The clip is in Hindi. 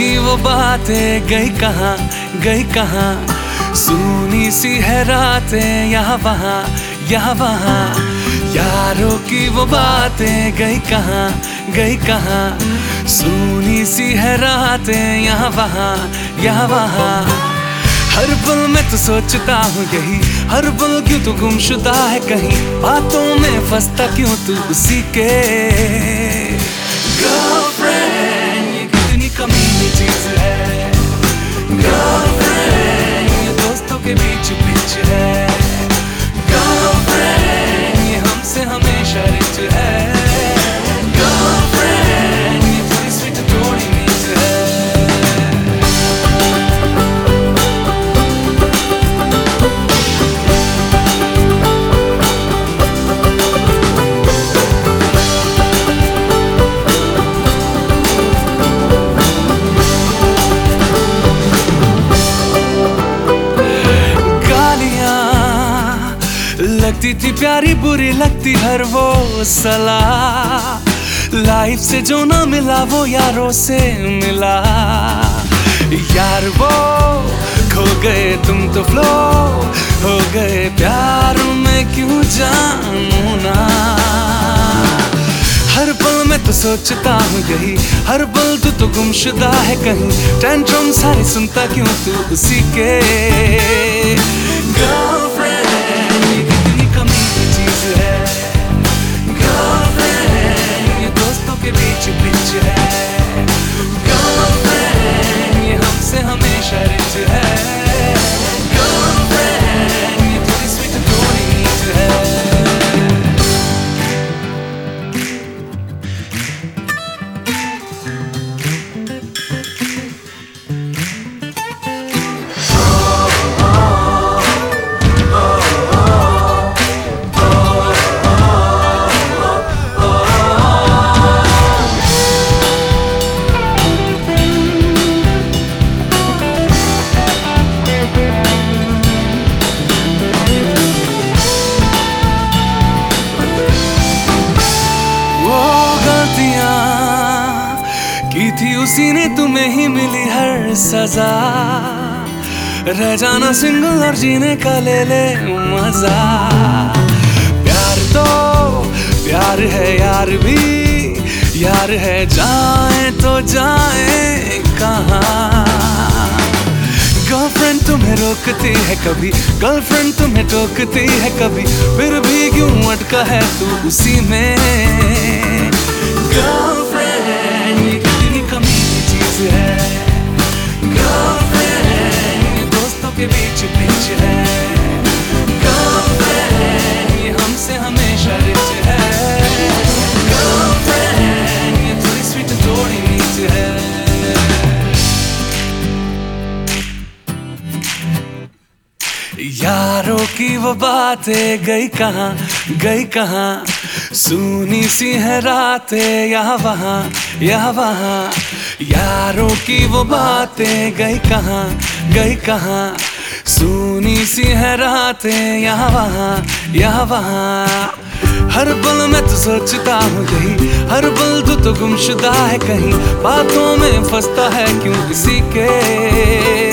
की वो बातें गई कहाँ, गई कहाँ। सुनी सी है रातें यहाँ वहाँ, यहाँ वहाँ। यारों की वो बातें गई कहाँ, गई कहाँ। सुनी सी है रातें यहाँ वहाँ, यहाँ वहाँ। हर पल मैं तो सोचता हूँ यही, हर पल क्यों तू गुमशुदा है कहीं, बातों में फंसता क्यों तू उसी के। गर्लफ्रेंड ये कितनी कमीनी चीज है, गर्लफ्रेंड ये दोस्तों के बीच बीच है, गर्लफ्रेंड ये हमसे हमेशा रिच है, गर्लफ्रेंड ये थोड़ी स्वीट थोड़ी नीच है। लगती थी प्यारी बुरी लगती हर वो सलाह, लाइफ से जो ना मिला वो यारों से मिला। यार वो खो गए तुम तो फ्लो हो गए प्यार में क्यों जानू ना। हर पल मैं तो सोचता हूँ यही, हर पल तू तो गुमशुदा है कहीं, टेंट्रम सारी सुनता क्यों तू उसी के। के बीच बीच है, गर्लफ्रेंड ये हमसे हमेशा रिच है, गर्लफ्रेंड ये थोड़ी स्वीट थोड़ी नीच है। की थी उसी ने तुम्हें ही मिली हर सजा, रह जाना सिंगल और जीने का ले ले मजा। प्यार तो प्यार है यार भी यार है, जाए तो जाए कहाँ। गर्लफ्रेंड तुम्हें रोकती है कभी, गर्लफ्रेंड तुम्हें टोकती है कभी, फिर भी क्यों अटका है तू उसी में। गर्लफ्रेंड ये कितनी कमीनी चीज है, गर्लफ्रेंड ये दोस्तों के बीच बीच है, गर्लफ्रेंड ये हमसे हमेशा रिच है, गर्लफ्रेंड ये थोड़ी स्वीट थोड़ी नीच है। यारों की वो बातें गई कहाँ, गई कहाँ। सुनी सी है रातें यहाँ वहाँ, यहाँ वहाँ। यारों की वो बातें गई कहाँ, गई कहाँ। सुनी सी है रातें यहाँ वहाँ, यहाँ वहाँ। हर पल मैं तो सोचता हूँ यही, हर पल तू तो गुमशुदा है कहीं, बातों में फंसता है क्यों किसी के।